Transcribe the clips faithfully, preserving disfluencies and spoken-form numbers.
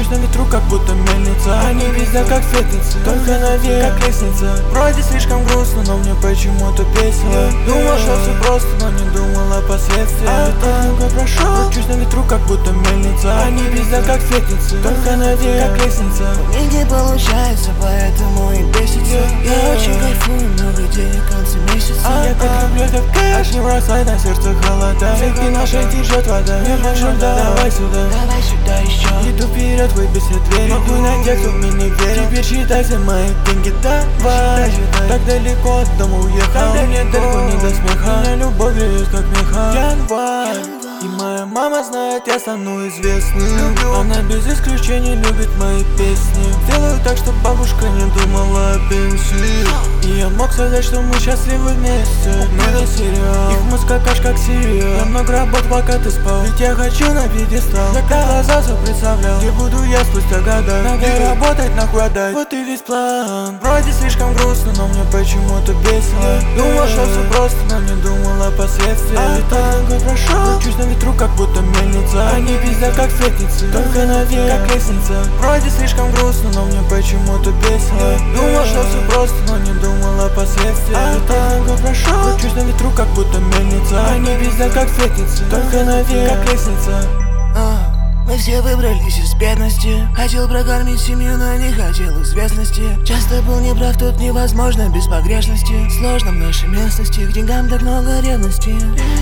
на ветру, как будто мельница. Они пиздят, как светится, только наверх, как лестница. Вроде слишком грустно, но мне почему-то весело. Думал, что все просто, но не думал о последствиях. Танго прошел, кручусь на ветру, как будто мельница. Они пиздят, как светится, только наверх, как лестница. У них не получается, поэтому и бесится. Я очень кайфую, много денег в конце месяца. Я так люблю этот кэш, не бросай, на сердце холода. Цепи нашей течет вода, не больше, давай сюда. Давай сюда еще. Иду вперед, выбей все двери. Могу на тех, кто мне не верит. Теперь считай все мои деньги, давай. Так далеко от дома уехал, мне далеко не до смеха. Меня любовь греет, как меха. Январь. И моя мама знает, я стану известным. Она без исключения любит мои песни. Делаю так, чтобы бабушка не думала о пенсии. И я мог сказать, что мы счастливы вместе. Но не сериал, их мозг какаш как сериал. Я много работ, пока ты спал, ведь я хочу на пьедестал. Я как глаза все представлял, где буду я спустя года. Надо работать, нахуй отдать, вот и весь план. Вроде слишком грустно, но мне почему-то весело. Думал, что все просто, но не думал о последствиях. И танго прошел, кручусь на ветру, как будто мельница. Они пиздят, как светится, только наверх, как лестница. Вроде слишком грустно, но мне почему-то весело. Думал, что все просто, но не думал о последствиях. И танго прошел, кручусь на ветру, как будто мельница. Они пиздят, как светится, только наверх, как лестница. А, мы все выбрались из бедности. Хотел прокормить семью, но не хотел известности. Часто был неправ, тут невозможно без погрешности. Сложно в нашей местности, к деньгам так много ревности.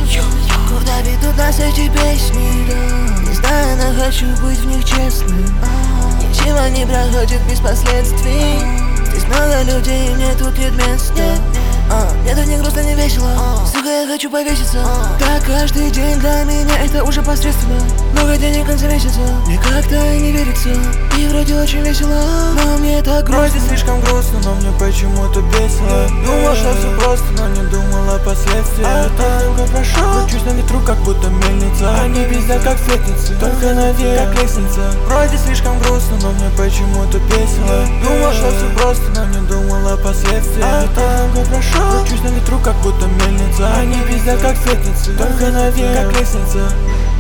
Куда ведут нас эти песни? Не знаю, но хочу быть в них честным. Ничего не проходит без последствий. Здесь много людей, мне тут нет места. А, мне тут не грустно, не весело. Сука, я хочу повеситься. Так каждый день для меня это уже посредственно. Много денег в конце месяца, мне как-то не верится. И вроде очень весело, но мне так грустно. Вроде слишком грустно, но мне почему-то весело. Думал, что все просто, но не думал о последствиях. Танго прошел, кручусь на ветру, как будто мельница. Они пиздят, как светится, только наверх, как лестница. Вроде слишком грустно, но мне почему-то весело. Думал, что все просто, но не думал о последствиях. Танго прошел, кручусь на ветру, как будто мельница. Они пиздят, как светится, только наверх, как лестница.